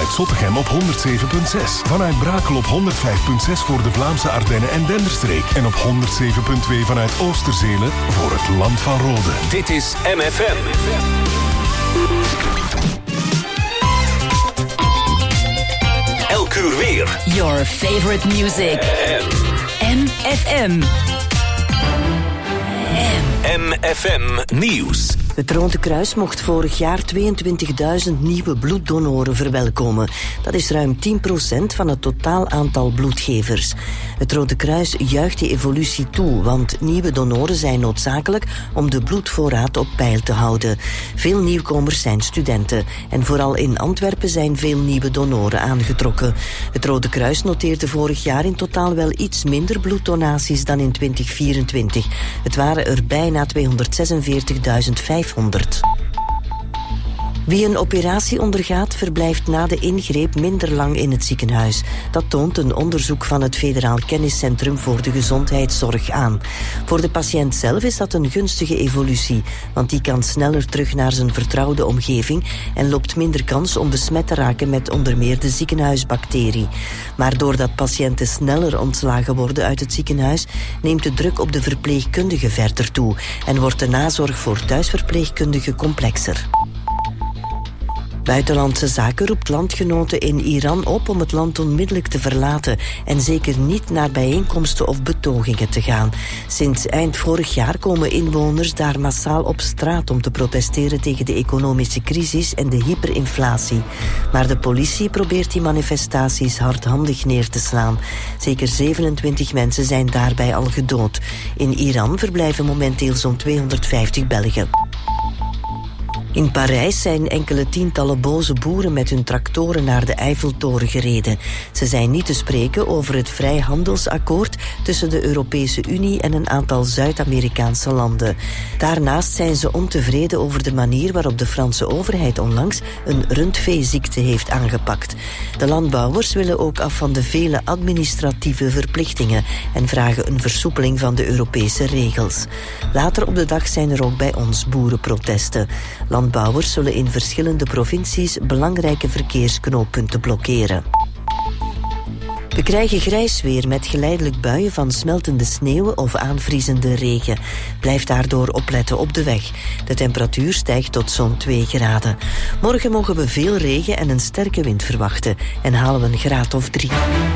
vanuit Zottegem op 107.6. Vanuit Brakel op 105.6 voor de Vlaamse Ardennen en Denderstreek. En op 107.2 vanuit Oosterzele voor het Land van Rode. Dit is MFM. Elk uur weer. Your favorite music. MFM. MFM Nieuws. Het Rode Kruis mocht vorig jaar 22.000 nieuwe bloeddonoren verwelkomen. Dat is ruim 10% van het totaal aantal bloedgevers. Het Rode Kruis juicht die evolutie toe, want nieuwe donoren zijn noodzakelijk om de bloedvoorraad op peil te houden. Veel nieuwkomers zijn studenten en vooral in Antwerpen zijn veel nieuwe donoren aangetrokken. Het Rode Kruis noteerde vorig jaar in totaal wel iets minder bloeddonaties dan in 2024. Het waren er bijna 246.500. Wie een operatie ondergaat, verblijft na de ingreep minder lang in het ziekenhuis. Dat toont een onderzoek van het Federaal Kenniscentrum voor de Gezondheidszorg aan. Voor de patiënt zelf is dat een gunstige evolutie, want die kan sneller terug naar zijn vertrouwde omgeving en loopt minder kans om besmet te raken met onder meer de ziekenhuisbacterie. Maar doordat patiënten sneller ontslagen worden uit het ziekenhuis, neemt de druk op de verpleegkundige verder toe en wordt de nazorg voor thuisverpleegkundigen complexer. Buitenlandse Zaken roept landgenoten in Iran op om het land onmiddellijk te verlaten en zeker niet naar bijeenkomsten of betogingen te gaan. Sinds eind vorig jaar komen inwoners daar massaal op straat om te protesteren tegen de economische crisis en de hyperinflatie. Maar de politie probeert die manifestaties hardhandig neer te slaan. Zeker 27 mensen zijn daarbij al gedood. In Iran verblijven momenteel zo'n 250 Belgen. In Parijs zijn enkele tientallen boze boeren met hun tractoren naar de Eiffeltoren gereden. Ze zijn niet te spreken over het vrijhandelsakkoord tussen de Europese Unie en een aantal Zuid-Amerikaanse landen. Daarnaast zijn ze ontevreden over de manier waarop de Franse overheid onlangs een rundveeziekte heeft aangepakt. De landbouwers willen ook af van de vele administratieve verplichtingen en vragen een versoepeling van de Europese regels. Later op de dag zijn er ook bij ons boerenprotesten. Landbouwers zullen in verschillende provincies belangrijke verkeersknooppunten blokkeren. We krijgen grijs weer met geleidelijk buien van smeltende sneeuw of aanvriezende regen. Blijf daardoor opletten op de weg. De temperatuur stijgt tot zo'n 2 graden. Morgen mogen we veel regen en een sterke wind verwachten en halen we een graad of 3.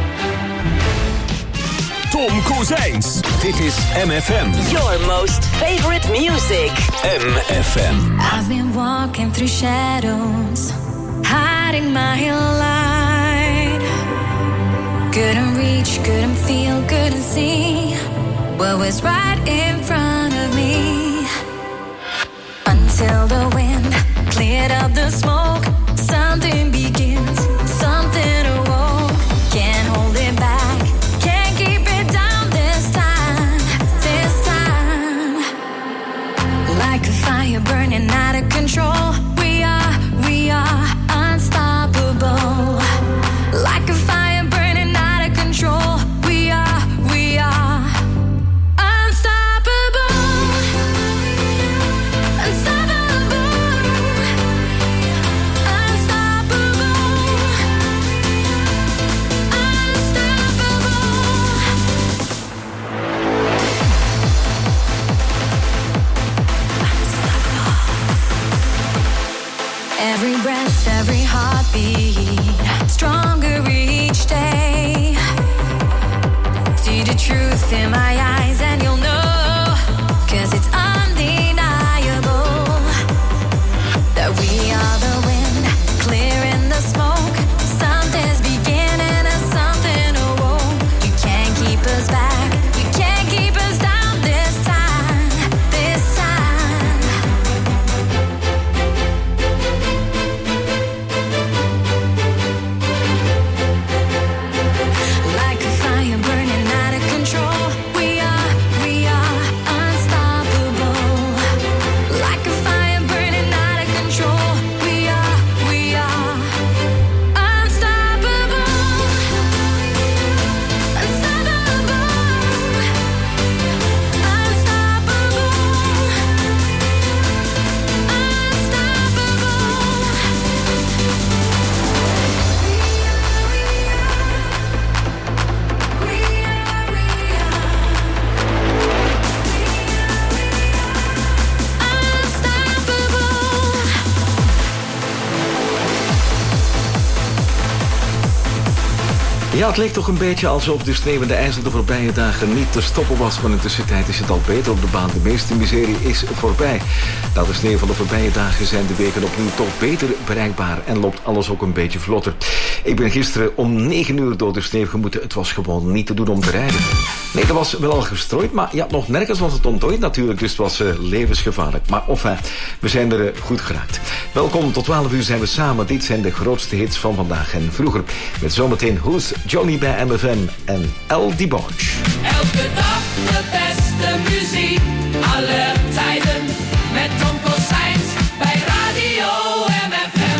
Tom Kozijns. Dit is MFM. Your most favorite music. MFM. I've been walking through shadows, hiding my light. Couldn't reach, couldn't feel, couldn't see what was right in front of me. Until the wind cleared up the smoke, something begins, something awoke. Can't hold it back. Like a fire burning out of control, we are unstoppable. Like a fire burning out of control, we are unstoppable. Unstoppable. Unstoppable. Every breath, every heartbeat, stronger each day. See the truth in my eyes and you'll know, 'cause it's undeniable that we are the wind, clearing the smoke. Something's beginning and something awoke. You can't keep us back, you can't keep us down this time, this time. Like a fire burning out of control, we are Ja, het leek toch een beetje alsof de sneeuwende ijzer de voorbije dagen niet te stoppen was, maar in de tussentijd is het al beter op de baan. De meeste miserie is voorbij. Na de sneeuw van de voorbije dagen zijn de wegen opnieuw toch beter bereikbaar en loopt alles ook een beetje vlotter. Ik ben gisteren om 9 uur door de sneeuw gemoeten. Het was gewoon niet te doen om te rijden. Nee, er was wel al gestrooid, maar ja, nog nergens was het ontdooid natuurlijk, dus het was levensgevaarlijk. Maar enfin, we zijn er goed geraakt. Welkom, tot 12 uur zijn we samen. Dit zijn de grootste hits van vandaag en vroeger. Met zometeen Who's Johnny bij MFM en El DeBarge. Elke dag de beste muziek, alle tijden, met Tom Kozijns bij Radio MFM.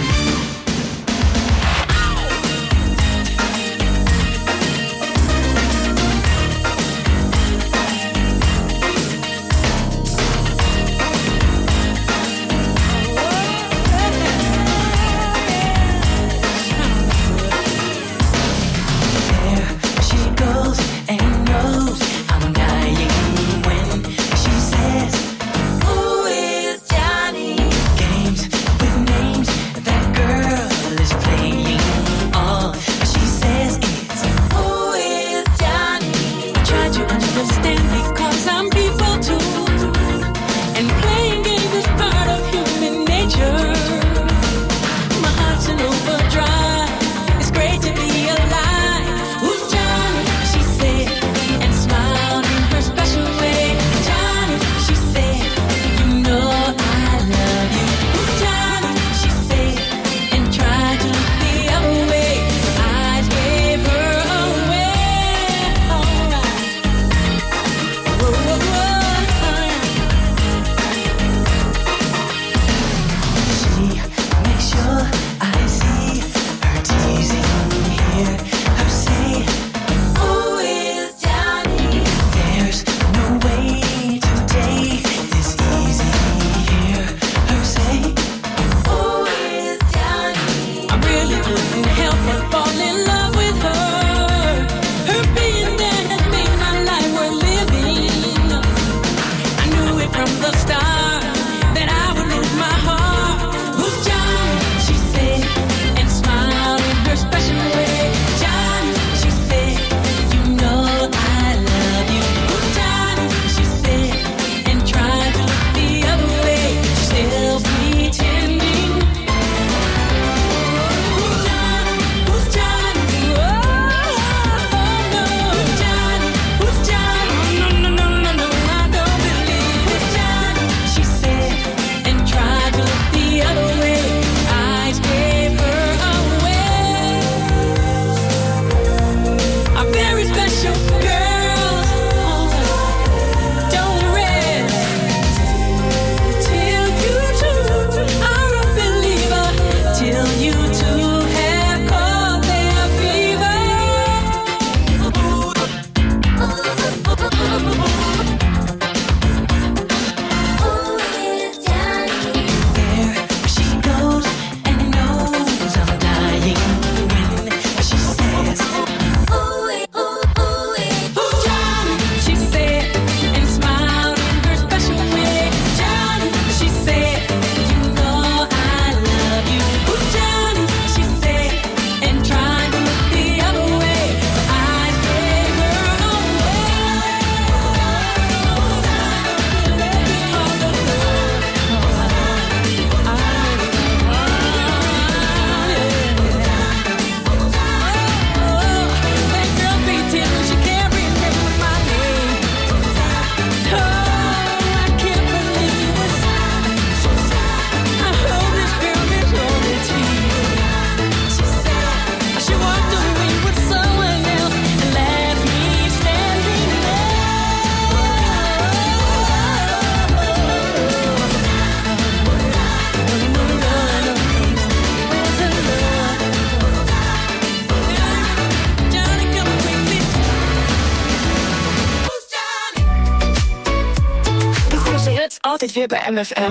Altijd weer bij MFM.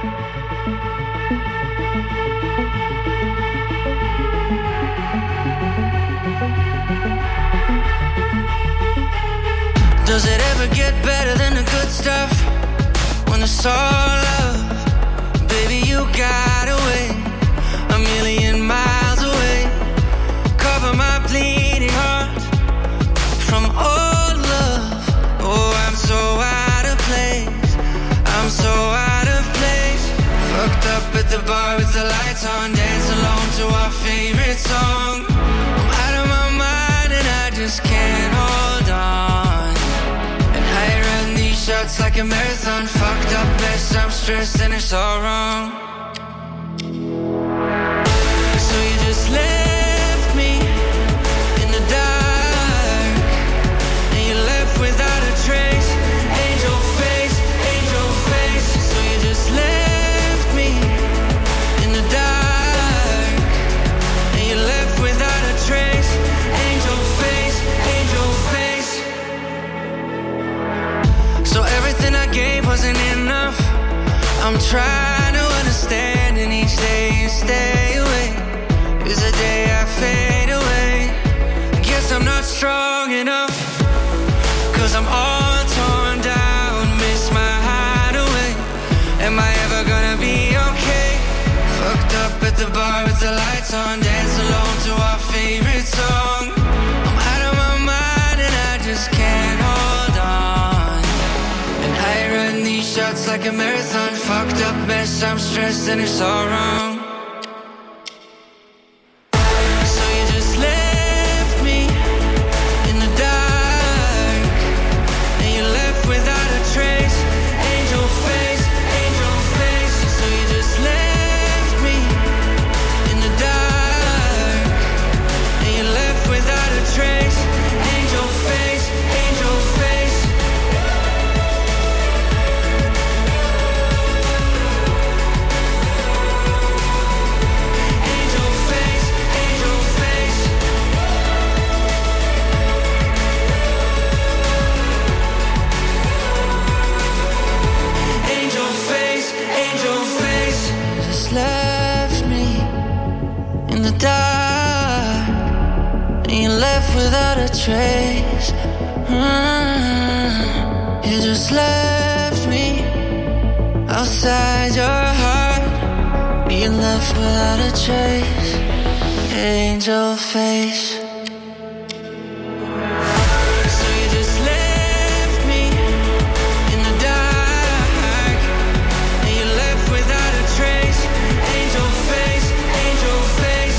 Does it ever get better than the good stuff? When it's all love, baby you got away, a million miles away. Cover my bleeding heart bar with the lights on, dance alone to our favorite song. I'm out of my mind and I just can't hold on. And I run these shots like a marathon, fucked up mess, I'm stressed and it's all wrong. So you just left me in the dark, and you left without a trace. Angel face, so you just left me in the dark, and you left without a trace. Angel face, so everything I gave wasn't enough. I'm trying to understand, and each day you stay away is a day I fade away. I guess I'm not strong enough, 'cause I'm all torn down, miss my hideaway. Am I ever gonna be okay? Fucked up at the bar with the lights on, dance alone to our favorite song. I'm out of my mind and I just can't hold on. And I run these shots like a marathon, fucked up mess, I'm stressed and it's all wrong. So you just left me in the dark, and you left without a trace. Angel face, so you just left me in the dark, and you left without a trace. Angel face, angel face. Angel face, angel face. Angel face, angel face. You just left me in the dark, and you left without a trace. You just left me outside your heart, you left without a trace. Angel face. So you just left me in the dark, and you left without a trace. Angel face, angel face.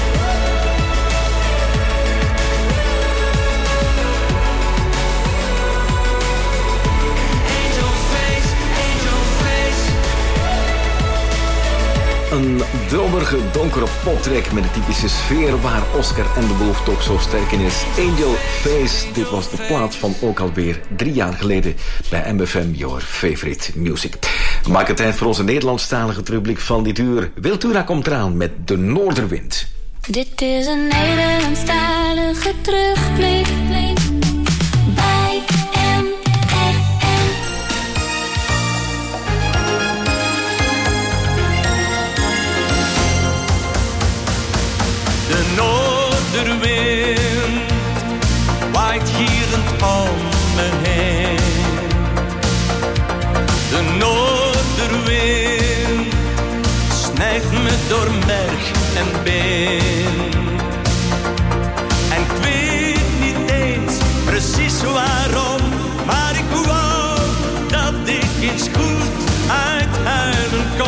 Angel face, angel face. Een dromerige, donkere poptrack met de typische sfeer waar Oscar and the Wolf toch zo sterk in is. Angel Face, dit was de plaat van ook alweer 3 jaar geleden bij MFM, Your Favorite Music. We maken tijd voor onze Nederlandstalige terugblik van dit uur. Wiltura komt eraan met De Noorderwind. Dit is een Nederlandstalige terugblik bij MFM. De noorderwind waait gierend om me heen. De noorderwind snijdt me door merg en been. En ik weet niet eens precies waarom, maar ik wou dat ik eens goed uithuilen kon.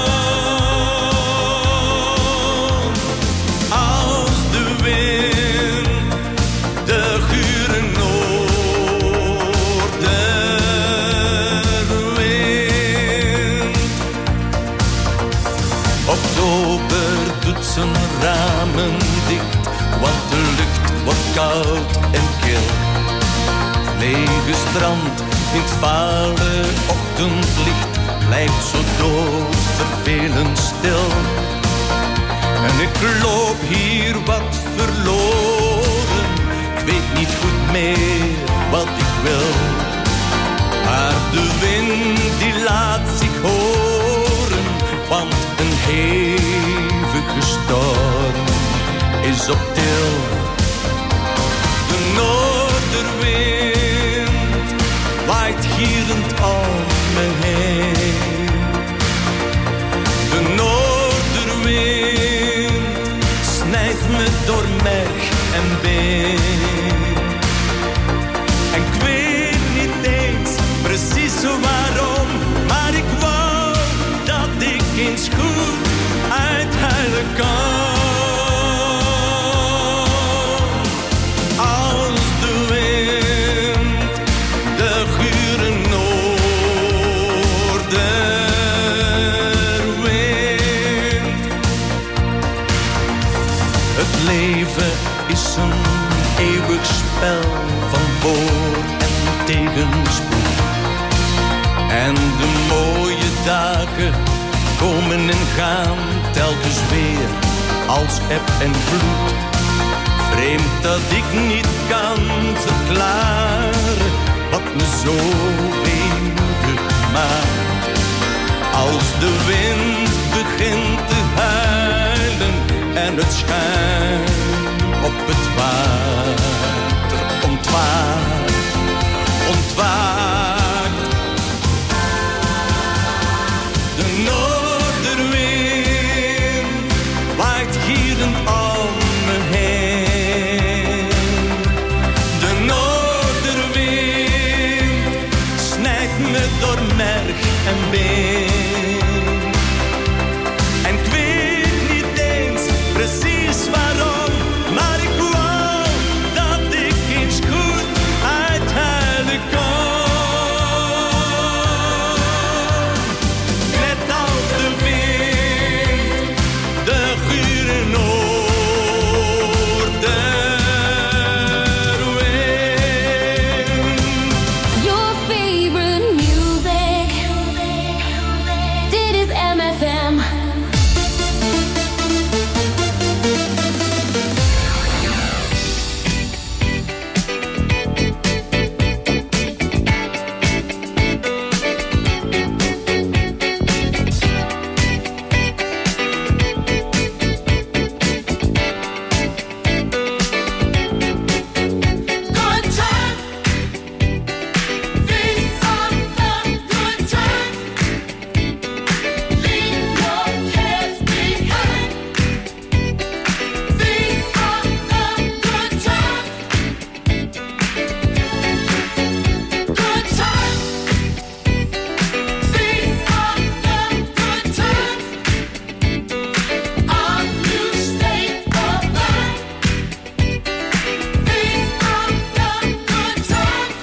Zijn ramen dicht, want de lucht wordt koud en kil. Lege strand in het vale ochtendlicht blijft zo dood vervelend stil. En ik loop hier wat verloren, ik weet niet goed meer wat ik wil. Maar de wind die laat zich horen, want een hevige storm is op til. De noorderwind waait gierend om me heen. De noorderwind snijdt me door merg en been. En ik weet niet eens precies waarom, maar ik wou dat ik eens goed Het leven is een eeuwig spel van voor- en tegenspoed. En de mooie dagen komen en gaan telkens weer als eb en vloed. Vreemd dat ik niet kan verklaren wat me zo weemoedig maakt. Als de wind begint te huilen en het schuim op het water ontwaakt, ontwaakt. De noorderwind waait gierend om me heen. De noorderwind snijdt me door merg en been. En ik weet niet eens precies waarom, maar ik wou dat ik eens goed uithuilen kon. Net als de wind, de gure noorderwind. Your favorite music. Dit is MFM. Good times, these are the good times. Leave your cares behind. These are the good times. Good times, these are the good times. Our new state of mind. These are the good times.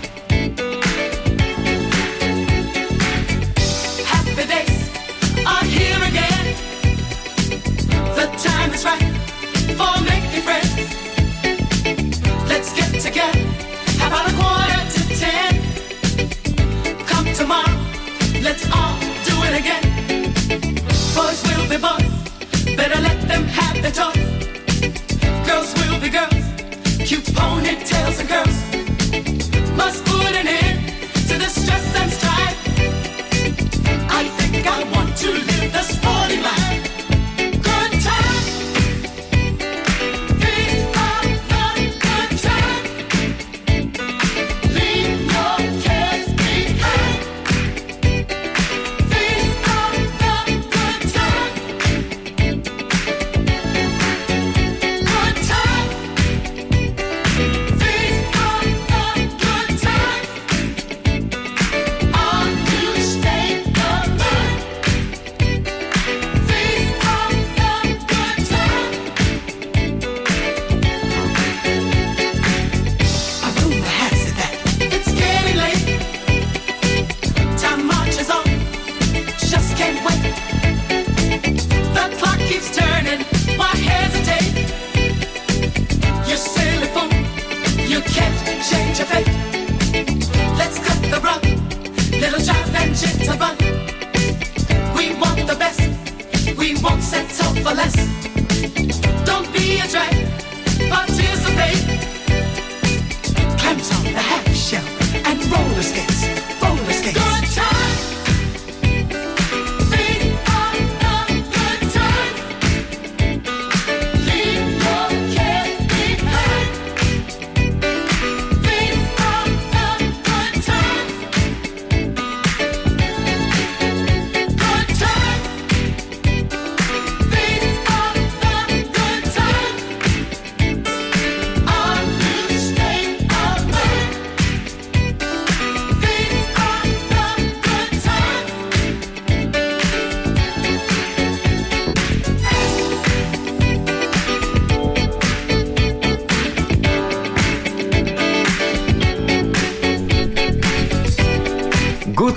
Happy days are here again. The time is right for making friends. Let's get together about 9:45. Come tomorrow, let's all do it again. Boys will be boys, better let them have their toys. Girls will be girls, cute ponytails and curls. Must put an end to the stress and strife. I think I want to live the sporty life. Good times, these are the good times. Leave your cares behind. These are the good times. Good times, these are the good times.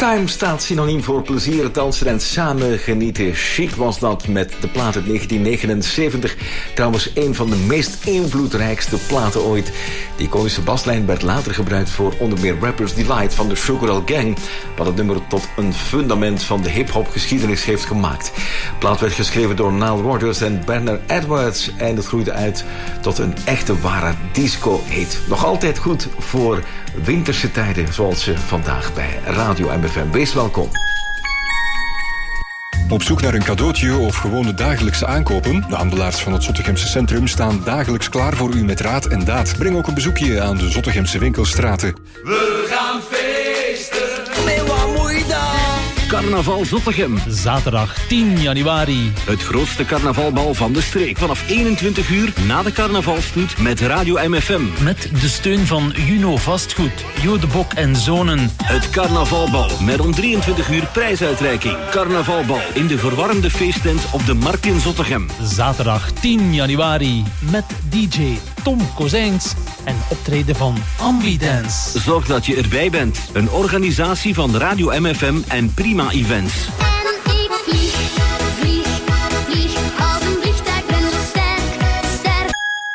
Time staat synoniem voor plezier, dansen en samen genieten. Chic was dat met de plaat uit 1979. Trouwens een van de meest invloedrijkste platen ooit. Die iconische baslijn werd later gebruikt voor onder meer Rapper's Delight van de Sugar Hill Gang, wat het nummer tot een fundament van de hip-hop geschiedenis heeft gemaakt. De plaat werd geschreven door Nile Rodgers en Bernard Edwards en het groeide uit tot een echte ware disco-hit. Nog altijd goed voor winterse tijden zoals vandaag bij Radio MFM. Wees welkom. Op zoek naar een cadeautje of gewoon de dagelijkse aankopen? De handelaars van het Zottegemse Centrum staan dagelijks klaar voor u met raad en daad. Breng ook een bezoekje aan de Zottegemse winkelstraten. We gaan feesten. Carnaval Zottegem. Zaterdag 10 januari. Het grootste carnavalbal van de streek. Vanaf 21 uur na de carnavalstoet met Radio MFM. Met de steun van Juno Vastgoed, Jo de Bok en Zonen. Het carnavalbal met om 23 uur prijsuitreiking. Carnavalbal in de verwarmde feesttent op de Markt in Zottegem. Zaterdag 10 januari met DJ Tom Kozijns en optreden van Ambidance. Zorg dat je erbij bent. Een organisatie van Radio MFM en Prima Events. En ik vlieg als een vliegtuig, ben zo sterk.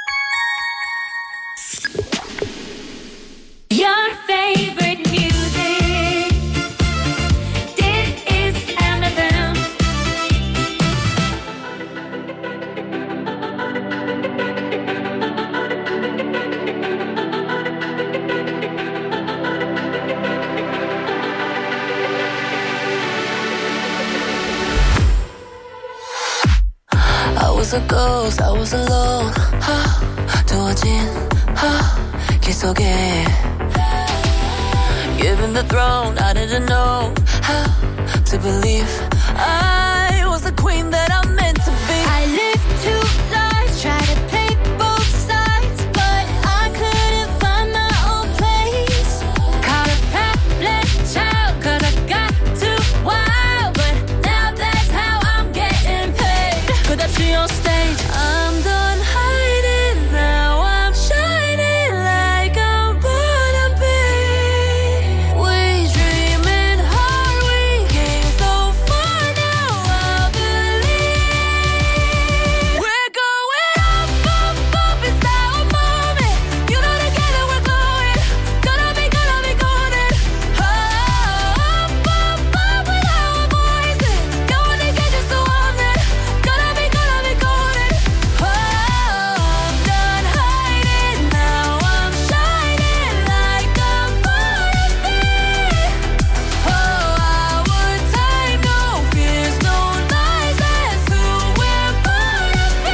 Your favorite music. Dit is MFM. I was a ghost, I was alone. 두어진 길 속에 Given the throne, I didn't know how to believe I was the queen that I'm meant to be. I lived two lives, try to play both sides, but I couldn't find my own place. Caught a problem child, 'cause I got too wild, but now that's how I'm getting paid. Could I see on stage? I'm done hiding now. I'm shining like I'm born to be. We dreaming hard, we came so far now. I believe we're going up, up, up. It's our moment. You know together we're glowing. Gonna be golden. Up, up, up with our voices. Going to get just so on it. Gonna be golden. Oh, I'm done hiding now. I'm shining like I'm born to be. Oh, our time, no fears, no lies. That's who we're born to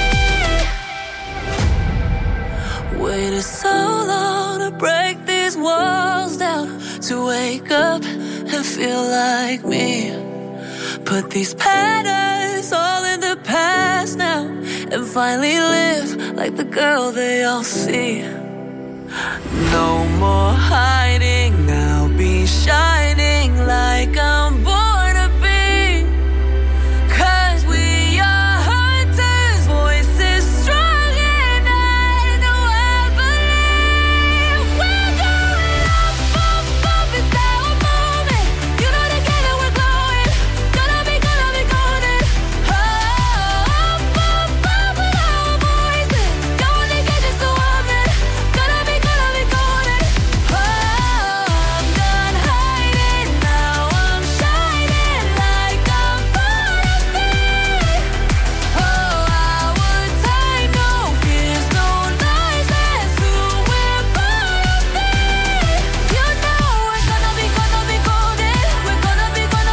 be. Waited so long to break these walls down, to wake up and feel like me. Put these patterns all in the past now, and finally live like the girl they all see. No more hiding, I'll be shining like I'm born to be. 'Cause we are hunters, voices strong, and I know I believe we're going up, up, up. It's our moment. You know together we're glowing. Gonna be golden. Oh, up, up, up with our voices. Going to get just so on it. Gonna be golden. Oh, I'm done hiding now. I'm shining like I'm born to be. Oh, our time, no fears, no lies. That's who we're born to be. You know we're gonna be golden. We're gonna be Born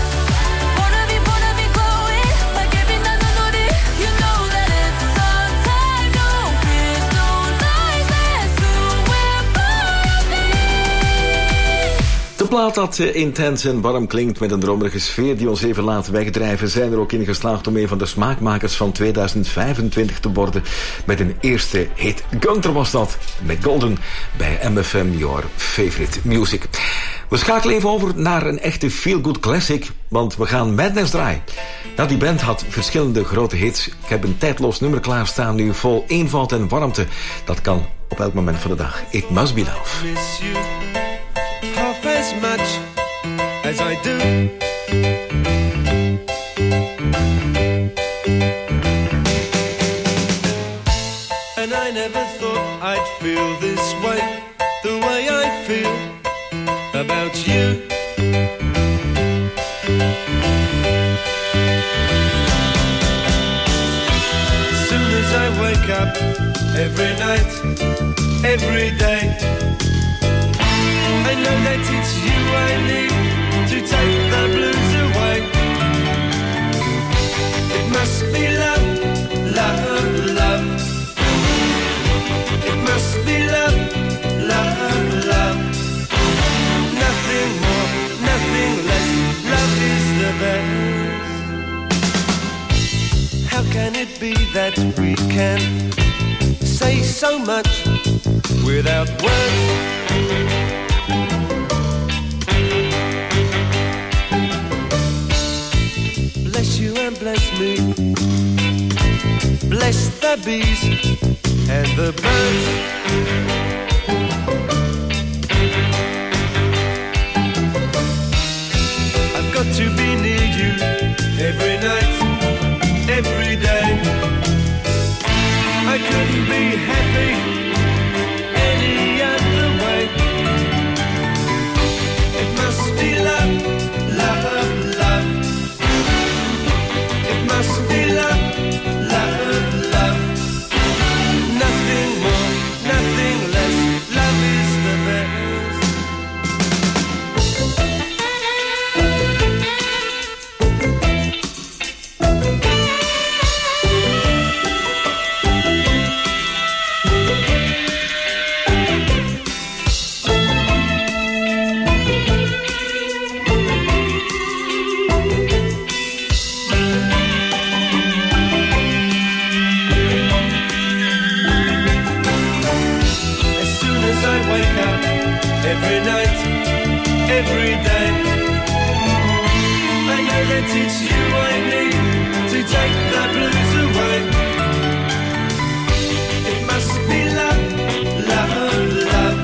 to be glowing like every night I know it. You know that it's our time, no fears, no lies. That's who we're born to be. De plaat dat intens en warm klinkt met een dromerige sfeer die ons even laat wegdrijven, zijn er ook in geslaagd om een van de smaakmakers van 2025 te worden met een eerste hit. Gunther was dat, met Golden bij MFM Your Favorite Music. We schakelen even over naar een echte feel-good classic, want we gaan Madness draaien. Ja, die band had verschillende grote hits. Ik heb een tijdloos nummer klaarstaan nu vol eenvoud en warmte. Dat kan op elk moment van de dag. It Must Be Love. Miss you half as much as I do. And I never thought I'd feel this way, the way I feel about you. As soon as I wake up, every night, every day, I know that it's you I need to take the blues away. It must be love, love, love. It must be love, love, love. Nothing more, nothing less. Love is the best. How can it be that we can say so much without words? Bless you and bless me. Bless the bees and the birds. I've got to be near you every night, every day. I couldn't be happy any other way. It must be love, love, love. It must be love, love, love. Nothing more, nothing less. Love is the best. Every night, every day, I know that it's you I need to take the blues away. It must be love, love, love.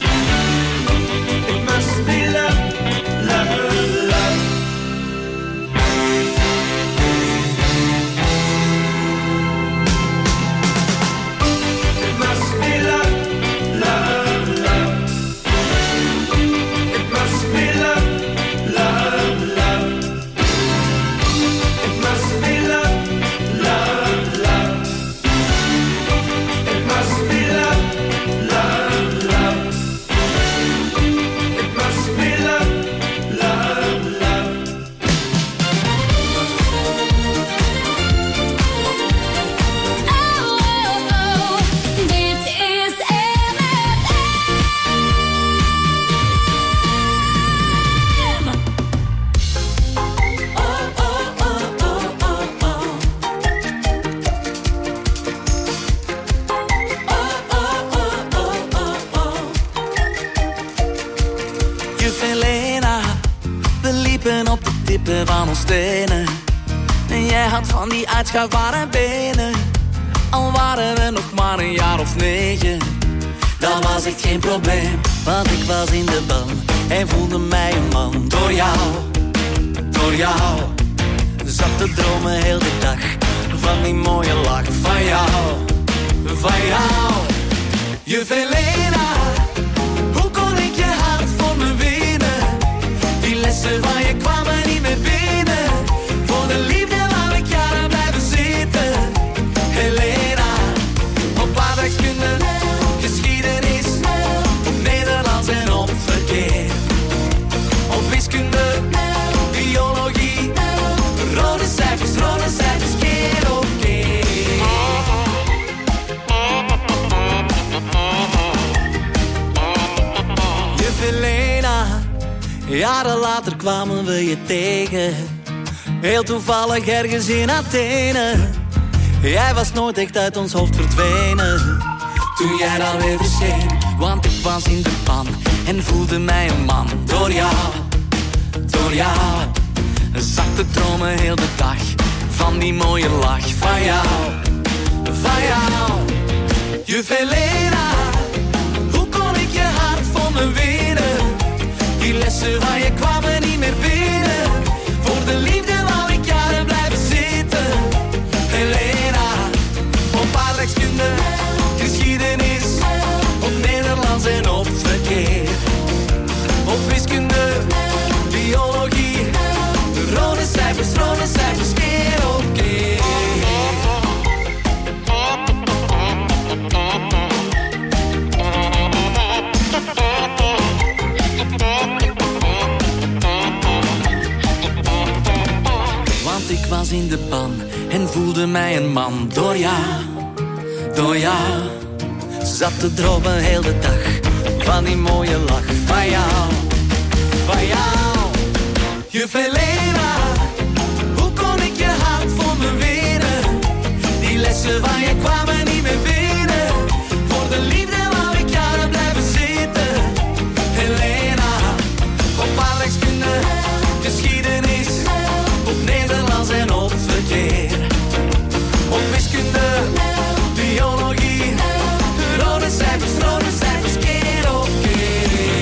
It must be love, love, love. It must be love, love, love. It must be love, love, love. It must be love, love, love. It must be love, love, love. It must be love, love, love. Dit is MFM. Juf Helena, we liepen op de tippen van ons tenen. En jij had van die uitschuifbare benen. Al waren we nog maar een jaar of 9. Dat was echt geen probleem, want ik was in de ban en voelde mij een man. Door jou, zat te dromen heel de dag. Van die mooie lach van jou, van jou. Juf Helena, hoe kon ik je hart voor me winnen? Die lessen van je kwamen niet meer binnen. Voor de liefde wou ik jaren blijven zitten. Helena, op aardrijkskunde, geschiedenis, op Nederlands en op verkeer. Op wiskunde, biologie, rode cijfers, keer op keer. Juf Helena, jaren later kwamen we je tegen. Heel toevallig ergens in Athene. Jij was nooit echt uit ons hoofd verdwenen. Toen jij dan weer verscheen, want ik was in de pan en voelde mij een man. Door jou, zat te dromen heel de dag. Van die mooie lach van jou, Juf Helena, hoe kon ik je hart voor me winnen? Die lessen van je kwamen niet meer binnen. Voor de liefde wou ik jaren blijven zitten. Helena, op aardrijkskunde, geschiedenis, op Nederlands en op verkeer. Op wiskunde, biologie, rode cijfers keer op keer. Want ik was in de ban en voelde mij een man. Door jou, zat te dromen heel de dag. Van die mooie lach van jou. Juf Helena, hoe kon ik je hart voor me winnen? Die lessen van je kwamen niet meer binnen. Voor de liefde wou ik jaren blijven zitten. Helena, op aardrijkskunde, geschiedenis, op Nederlands en op verkeer. Op wiskunde, biologie, rode cijfers keer op keer.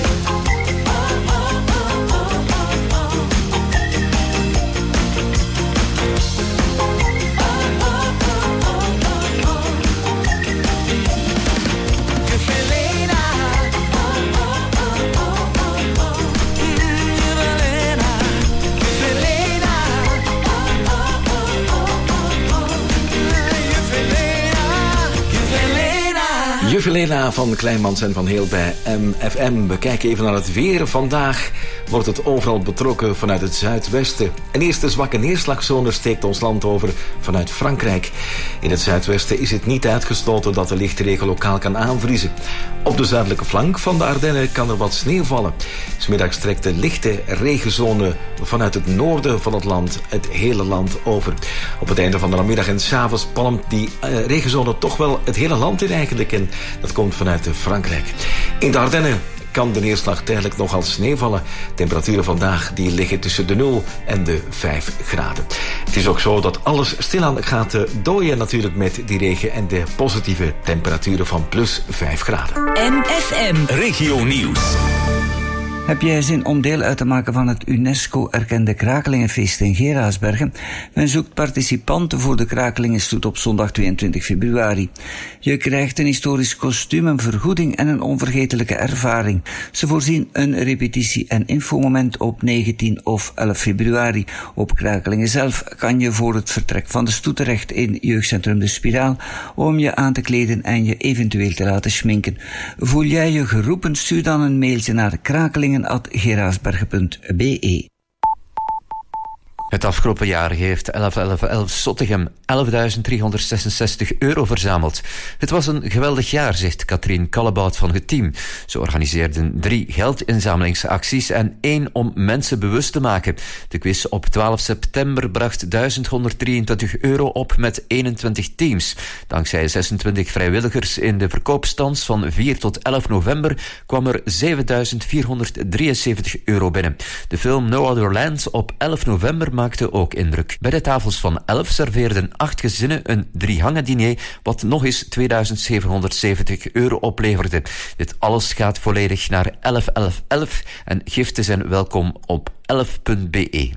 Juf Helena van Kleinmans en Van Heel bij MFM. We kijken even naar het weer. Vandaag wordt het overal betrokken vanuit het zuidwesten. Een eerste zwakke neerslagzone steekt ons land over vanuit Frankrijk. In het zuidwesten is het niet uitgesloten dat de lichte regen lokaal kan aanvriezen. Op de zuidelijke flank van de Ardennen kan er wat sneeuw vallen. 's Middags trekt de lichte regenzone vanuit het noorden van het land het hele land over. Op het einde van de namiddag en 's avonds palmt die regenzone toch wel het hele land in eigenlijk. En dat komt vanuit Frankrijk. In de Ardennen kan de neerslag tijdelijk nogal sneeuw vallen. Temperaturen vandaag die liggen tussen de 0 en de 5 graden. Het is ook zo dat alles stilaan gaat dooien natuurlijk met die regen en de positieve temperaturen van plus 5 graden. MFM Regio Nieuws. Heb jij zin om deel uit te maken van het UNESCO-erkende Krakelingenfeest in Geraardsbergen? Men zoekt participanten voor de Krakelingenstoet op zondag 22 februari. Je krijgt een historisch kostuum, een vergoeding en een onvergetelijke ervaring. Ze voorzien een repetitie- en infomoment op 19 of 11 februari. Op Krakelingen zelf kan je voor het vertrek van de stoet terecht in Jeugdcentrum De Spiraal om je aan te kleden en je eventueel te laten schminken. Voel jij je geroepen? Stuur dan een mailtje naar krakelingen@geraarsbergen.be. Het afgelopen jaar heeft 11-11-11 Zottegem €11.366 verzameld. Het was een geweldig jaar, zegt Katrien Kallebout van het team. Ze organiseerden 3 geldinzamelingsacties en 1 om mensen bewust te maken. De quiz op 12 september bracht €1.123 op met 21 teams. Dankzij 26 vrijwilligers in de verkoopstands van 4 tot 11 november kwam er €7.473 binnen. De film No Other Land op 11 november maakte ook indruk. Bij de tafels van 11 serveerden 8 gezinnen een 3-gangen-diner, wat nog eens €2.770 opleverde. Dit alles gaat volledig naar 11-11-11 en giften zijn welkom op 11.be.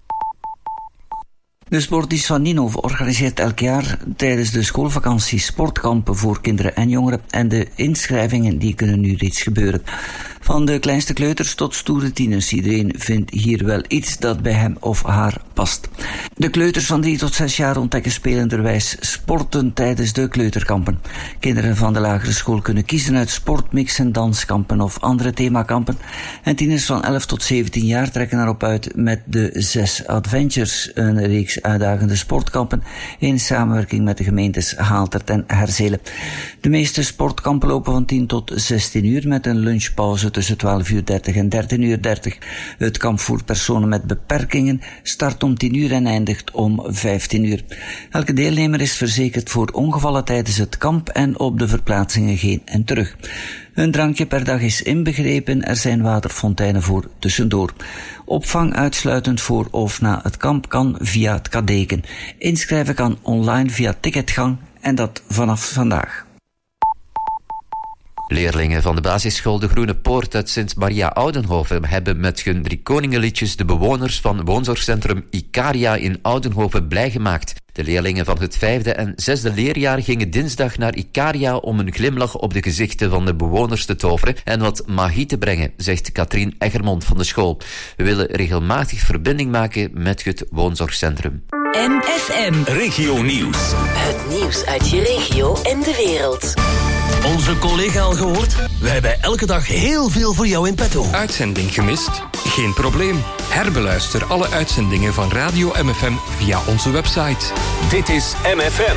De Sportdienst van Ninove organiseert elk jaar tijdens de schoolvakantie sportkampen voor kinderen en jongeren en de inschrijvingen die kunnen nu reeds gebeuren. Van de kleinste kleuters tot stoere tieners, iedereen vindt hier wel iets dat bij hem of haar past. De kleuters van 3 tot 6 jaar ontdekken spelenderwijs sporten tijdens de kleuterkampen. Kinderen van de lagere school kunnen kiezen uit sportmixen, danskampen of andere themakampen. En tieners van 11 tot 17 jaar trekken erop uit met de 6 Adventures, een reeks uitdagende sportkampen in samenwerking met de gemeentes Haaltert en Herzelen. De meeste sportkampen lopen van 10 tot 16 uur met een lunchpauze tussen 12:30 en 13:30. Het kamp voor personen met beperkingen start om 10 uur en eindigt om 15 uur. Elke deelnemer is verzekerd voor ongevallen tijdens het kamp en op de verplaatsingen heen en terug. Een drankje per dag is inbegrepen, er zijn waterfonteinen voor tussendoor. Opvang uitsluitend voor of na het kamp kan via het Kadeken. Inschrijven kan online via Ticketgang en dat vanaf vandaag. Leerlingen van de basisschool De Groene Poort uit Sint-Maria-Oudenhoven hebben met hun 3 koningenliedjes de bewoners van woonzorgcentrum Icaria in Oudenhoven blij gemaakt. De leerlingen van het 5e en 6e leerjaar gingen dinsdag naar Icaria om een glimlach op de gezichten van de bewoners te toveren en wat magie te brengen, zegt Katrien Eggermond van de school. We willen regelmatig verbinding maken met het woonzorgcentrum. MFM Regio Nieuws. Het nieuws uit je regio en de wereld. Onze collega al gehoord? We hebben elke dag heel veel voor jou in petto. Uitzending gemist? Geen probleem. Herbeluister alle uitzendingen van Radio MFM via onze website. Dit is MFM.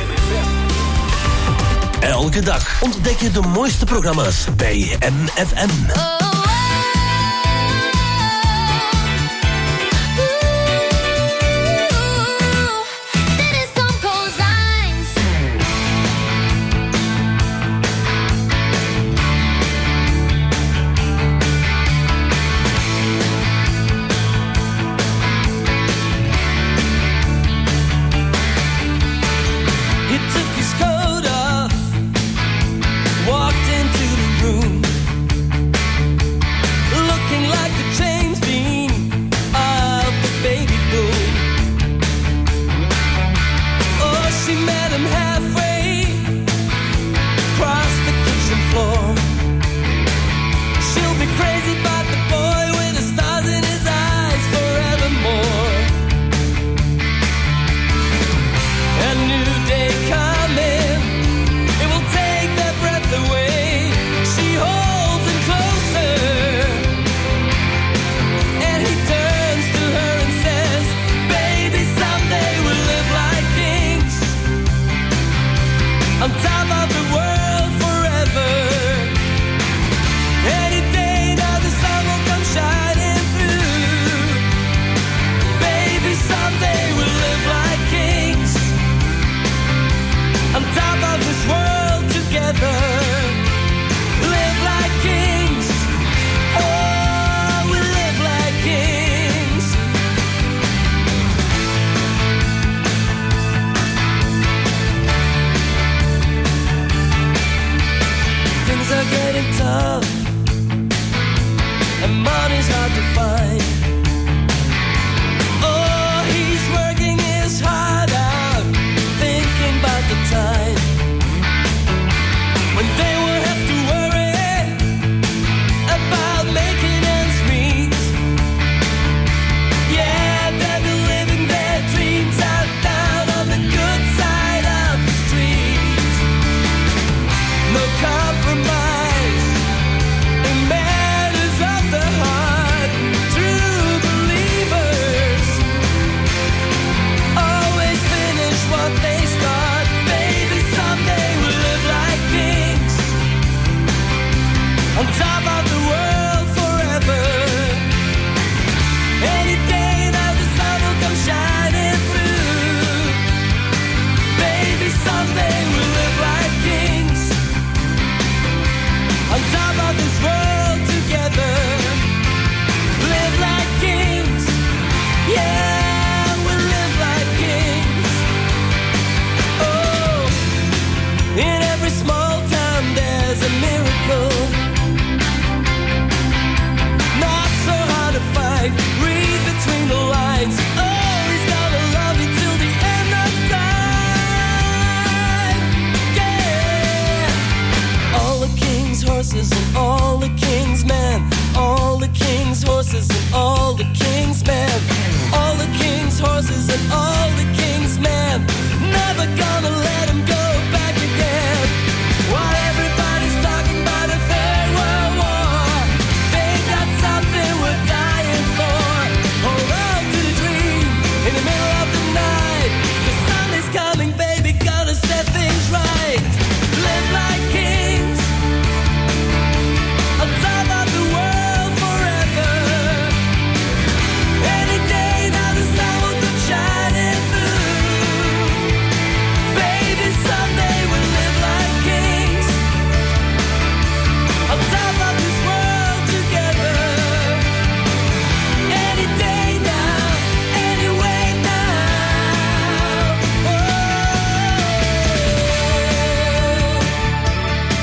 Elke dag ontdek je de mooiste programma's bij MFM.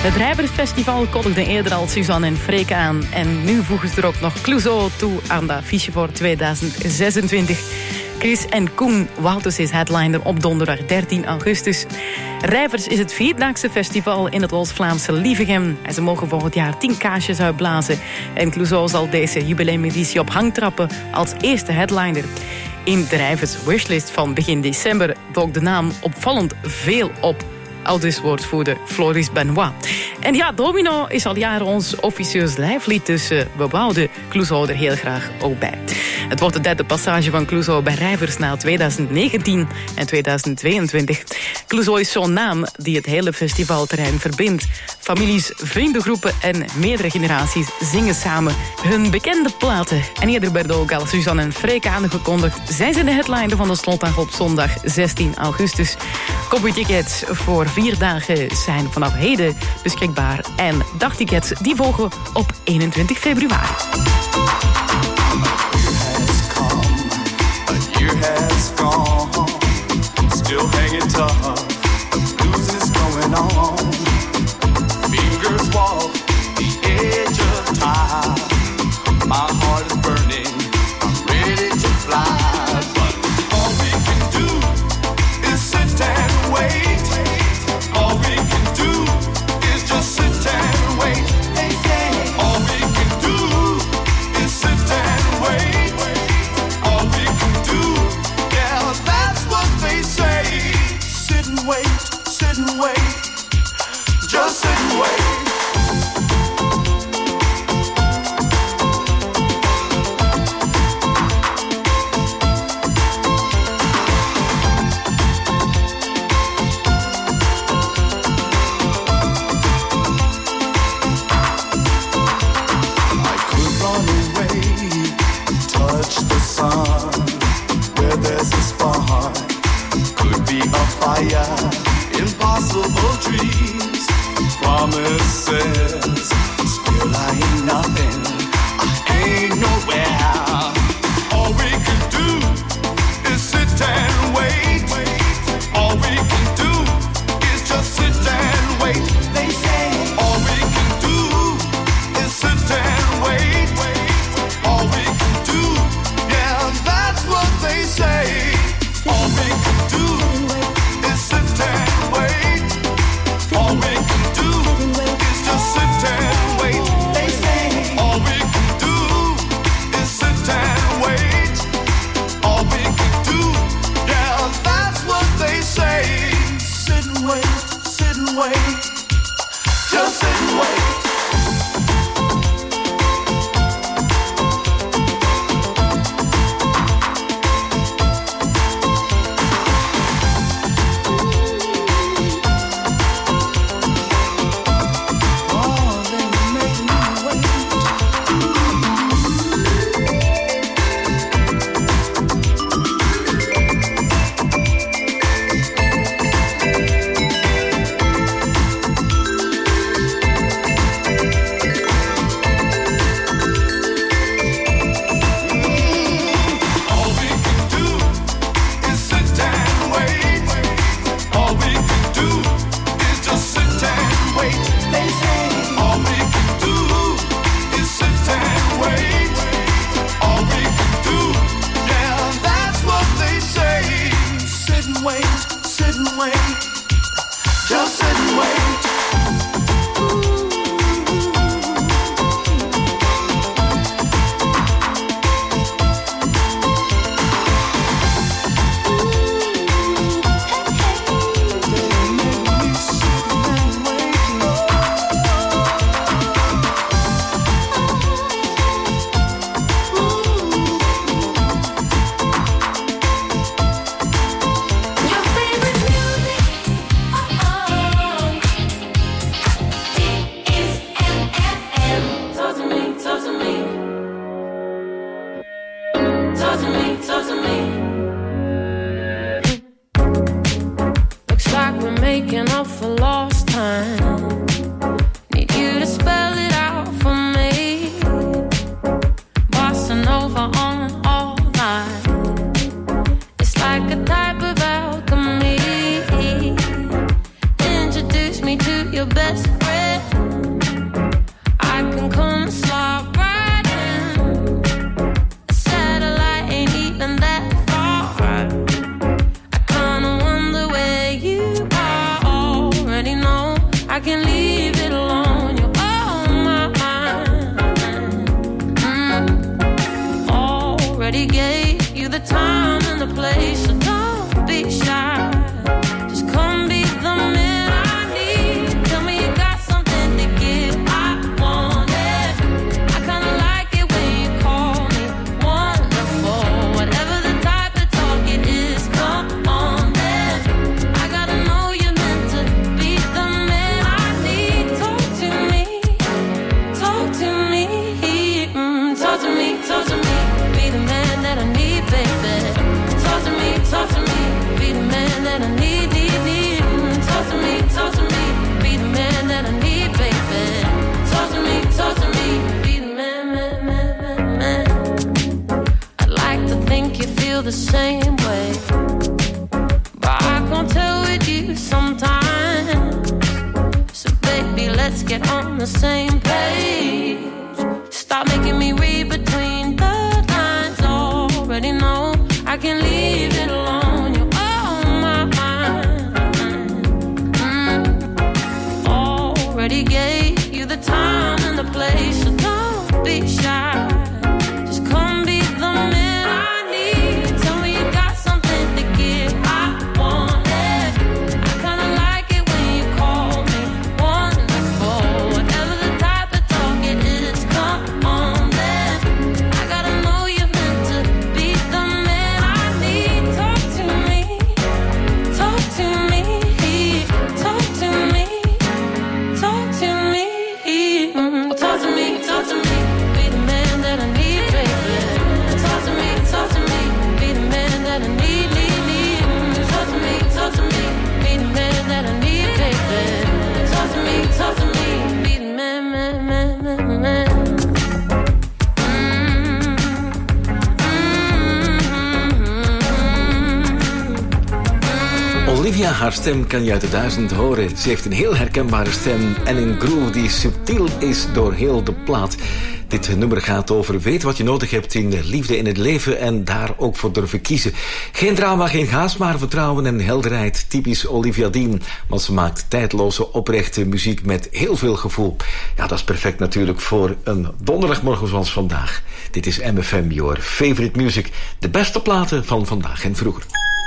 Het Rijversfestival kondigde eerder al Suzanne en Freek aan. En nu voegen ze er ook nog Clouseau toe aan dat affiche voor 2026. Chris en Koen Wouters is headliner op donderdag 13 augustus. Rijvers is het 4-daagse festival in het Oost-Vlaamse Lievegem. En ze mogen volgend jaar 10 kaarsjes uitblazen. En Clouseau zal deze jubileumeditie op hang trappen als eerste headliner. In de Rijvers wishlist van begin december dook de naam opvallend veel op. Aldus woordvoerder Floris Benoit. En ja, Domino is al jaren ons officieus lijflied, dus we wouden Clouseau er heel graag ook bij. Het wordt de derde passage van Clouseau bij Rijvers na 2019 en 2022. Clouseau is zo'n naam die het hele festivalterrein verbindt. Families, vriendengroepen en meerdere generaties zingen samen hun bekende platen. En eerder werden ook al Suzanne en Freek aangekondigd. Zij zijn de headliner van de slotdag op zondag 16 augustus. Koppeltickets voor 4 dagen zijn vanaf heden beschikbaar. En dagtickets die volgen op 21 februari. Year has gone, still hanging tough. The blues is going on. Fingers walk the edge of time. My heart is burning. I'm ready to fly, but all we can do is sit and wait. All we can do is just sit and wait. All we can do is sit and wait. All we can do, yeah, that's what they say. Sit and wait, just sit and wait. Fire, impossible dreams, promises. Still I ain't nothing, I ain't nowhere. All we can do is sit and wait. All we can do is just sit and wait. They say all we can do is sit and wait. All we can do, yeah, that's what they say. All we can do is sit and wait. All we can do is just sit and wait. They say all we can do is sit and wait. All we can do, yeah, that's what they say. Sit and wait, just sit and wait. Your best friend. the same page. Stop making me read between the lines. Already know I can leave it alone. You're on my mind. Already gave you the time and the place, so don't be shy. Just come be the man I need. Tell me you got something to give. I want it. I kinda like it when you call me wonderful. Whatever the type of talk it is, come on then. I gotta know you're meant to be the man I need. Talk to me, talk to me, talk to me, talk to me, talk to me, talk to me. Be the man that I need, baby. Talk to me, be the man that I need, need. Talk to me, be the man that I need, baby. Talk to me, be the man, man. Olivia, haar stem kan je uit de 1000 horen. Ze heeft een heel herkenbare stem en een groove die subtiel is door heel de plaat. Dit nummer gaat over weet wat je nodig hebt in liefde in het leven en daar ook voor durven kiezen. Geen drama, geen haast, maar vertrouwen en helderheid. Typisch Olivia Dean, want ze maakt tijdloze, oprechte muziek met heel veel gevoel. Ja, dat is perfect natuurlijk voor een donderdagmorgen zoals vandaag. Dit is MFM, your favorite music. De beste platen van vandaag en vroeger.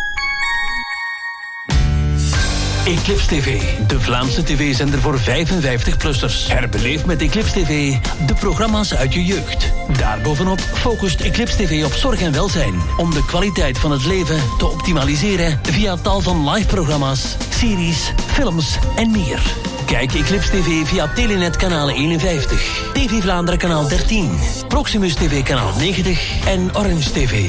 Eclipse TV, de Vlaamse tv-zender voor 55-plussers. Herbeleef met Eclipse TV de programma's uit je jeugd. Daarbovenop focust Eclipse TV op zorg en welzijn, om de kwaliteit van het leven te optimaliseren via tal van live-programma's, series, films en meer. Kijk Eclipse TV via Telenet kanaal 51, TV Vlaanderen kanaal 13, Proximus TV kanaal 90 en Orange TV.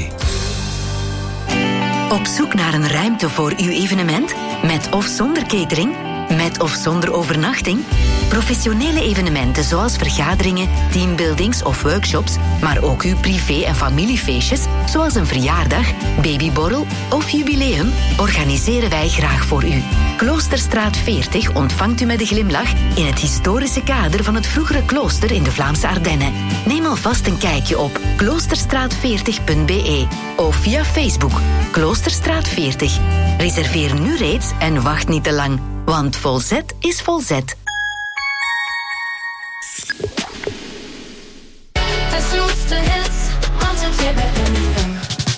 Op zoek naar een ruimte voor uw evenement? Met of zonder catering? Met of zonder overnachting? Professionele evenementen zoals vergaderingen, teambuildings of workshops, maar ook uw privé- en familiefeestjes, zoals een verjaardag, babyborrel of jubileum, organiseren wij graag voor u. Kloosterstraat 40 ontvangt u met een glimlach in het historische kader van het vroegere klooster in de Vlaamse Ardennen. Neem alvast een kijkje op kloosterstraat40.be of via Facebook Kloosterstraat 40. Reserveer nu reeds en wacht niet te lang, want volzet is volzet. Het zoetste hits, want het weer bij MFM.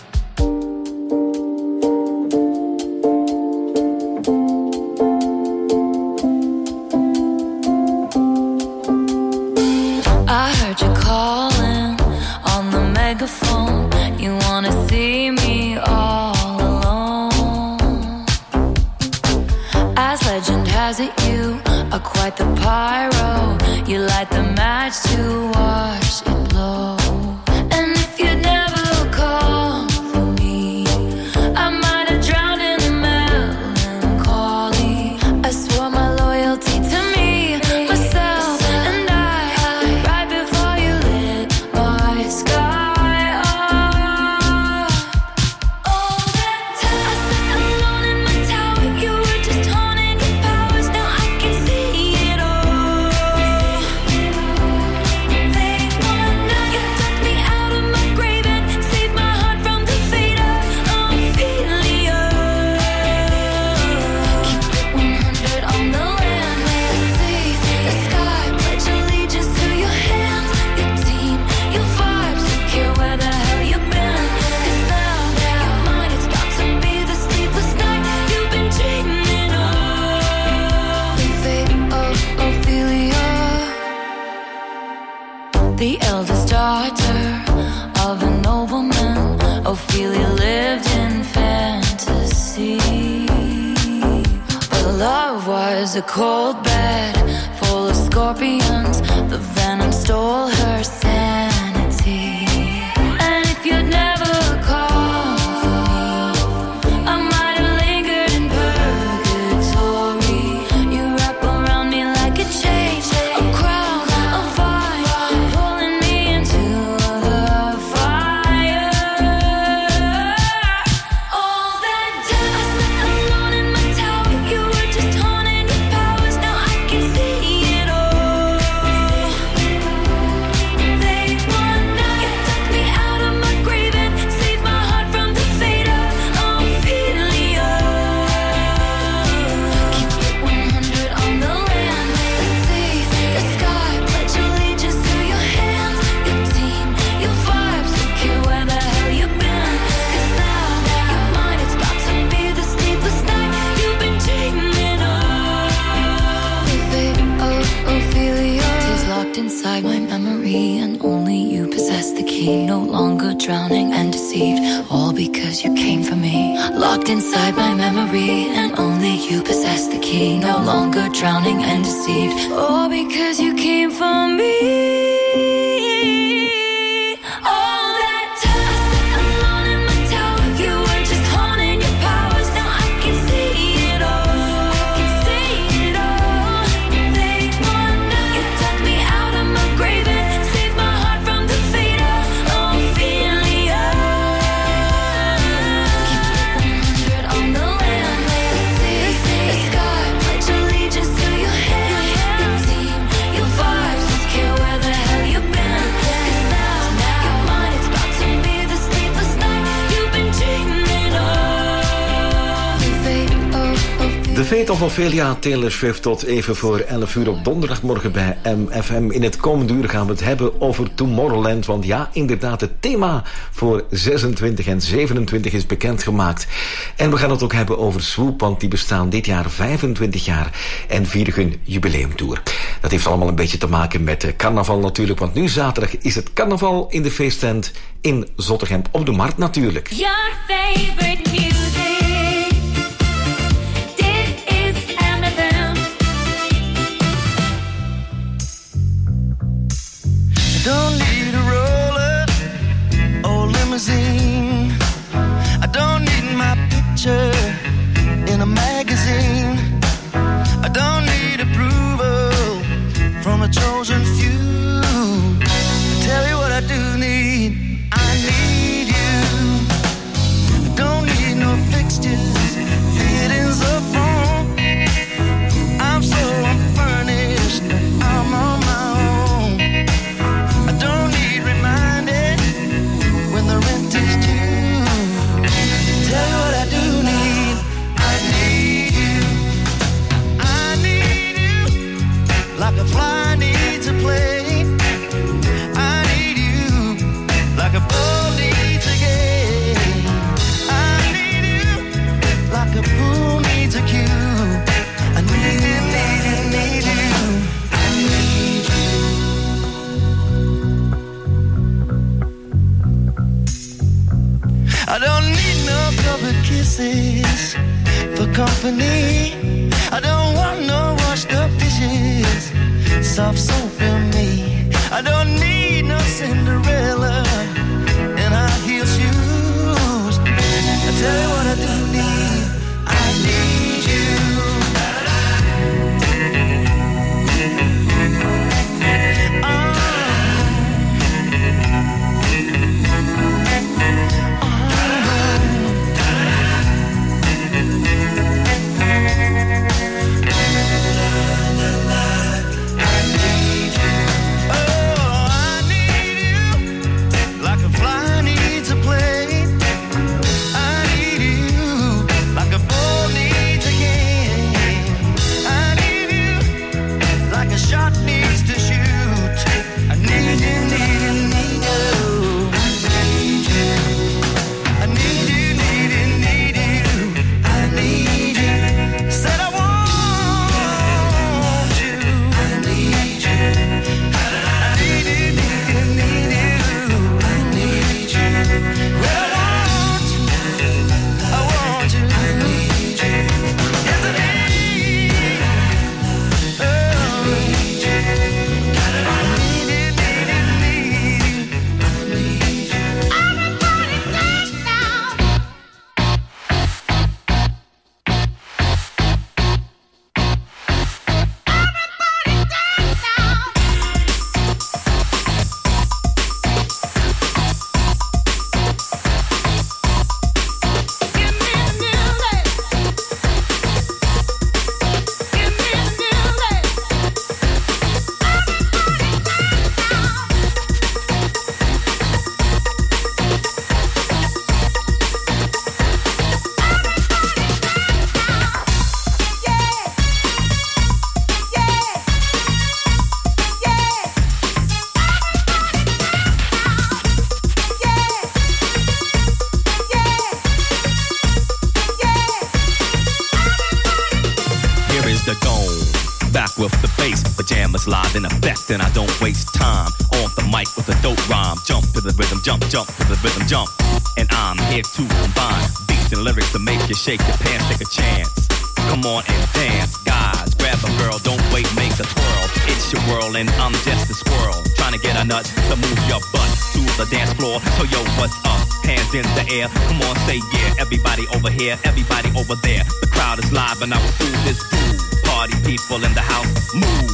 I heard you calling on the megaphone. You wanna see me all alone. As legend has it, you are quite the pyro. You light the match to watch it blow. And if you'd never come for me, I might have drowned in the melancholy. I swore my loyalty to me, myself, and I, right before you lit my sky up. All that time I sat alone in my tower, you were just honing your powers. Now I can see it all. Late one night, you took me out of my grave and saved my heart from the fate of Ophelia. Keep it 100 on the land, the sea, the sky. Pledge allegiance to your hands, your team, your vibes. Don't care where the hell you've been, 'cause now your mind is about to be the sleepless night you've been dreaming of. The fate of Ophelia, the eldest daughter of a nobleman. Ophelia lived in fantasy, but love was a cold bed full of scorpions. The venom stole her sanity. And if you'd never come for me, I might have lingered in purgatory. You wrap around me like a chain, a crown, a vine, pulling me into the fire. All that time I sat alone in my tower, you were just honing your powers. Now I can see it all. key, no longer drowning and deceived. All because you came for me. Locked inside my memory, and only you possess the key. No longer drowning and deceived. All because you came for me. The Fate of Ophelia, Taylor Swift, tot even voor 11 uur op donderdagmorgen bij MFM. In het komende uur gaan we het hebben over Tomorrowland. Want ja, inderdaad, het thema voor 26 en 27 is bekendgemaakt. En we gaan het ook hebben over Swoop, want die bestaan dit jaar 25 jaar en vieren hun jubileumtour. Dat heeft allemaal een beetje te maken met carnaval natuurlijk, want nu zaterdag is het carnaval in de feesttent in Zottegem op de Markt natuurlijk. Your favorite music. Don't need a roller or limousine. I don't need my picture in a magazine. I don't need approval from a chosen few. I tell you what I do need. I need you. I don't need no fixtures, fittings or phone. I'm so unfurnished, I'm on my own. Don't need reminded when the rent is due. Tell you what I do need. I need you. I need you. Like a fly needs a plane. I need you. Like a boat needs a gate. I need you. Like a pool needs a cue. I need you, need you, need you. I need you. I don't need no public kisses for company. I don't want no washed up dishes, soft soap in me. I don't need no Cinderella in high heel shoes. I tell you what I do need. I need you. back with the bass. Pajamas live in effect, and I don't waste time. On the mic with a dope rhyme. Jump to the rhythm, jump, jump to the rhythm, jump. And I'm here to combine beats and lyrics to make you shake your pants, take a chance. Come on and dance, guys. Grab a girl, don't wait, make a twirl. It's your world and I'm just a squirrel. Trying to get a nut to move your butt to the dance floor. So yo, what's up? Hands in the air. Come on, say yeah. Everybody over here, everybody over there. The crowd is live and I will do this fool. Party people in the house, move.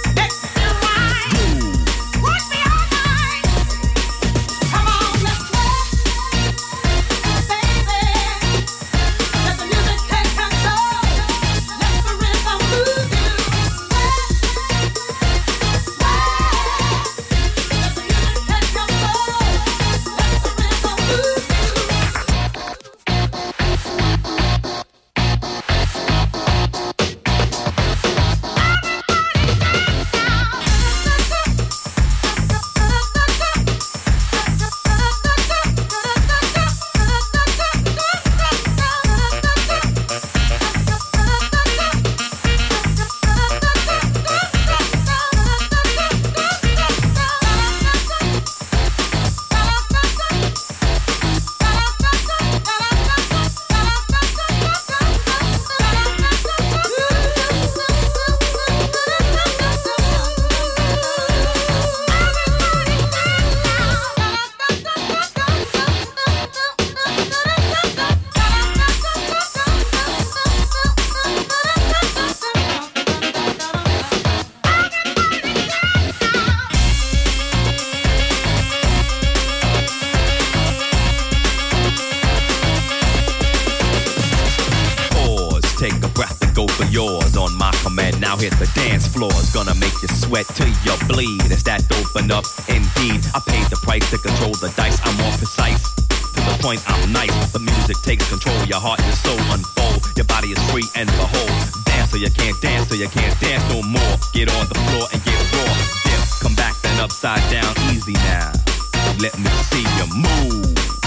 Hit the dance floor, it's gonna make you sweat till you bleed. It's that open up, indeed. I paid the price to control the dice. I'm more precise, to the point I'm nice. The music takes control, your heart and soul unfold. Your body is free and behold. Dance so you can't dance, so you can't dance no more. Get on the floor and get raw. Dip, come back then upside down, easy now. Let me see you move.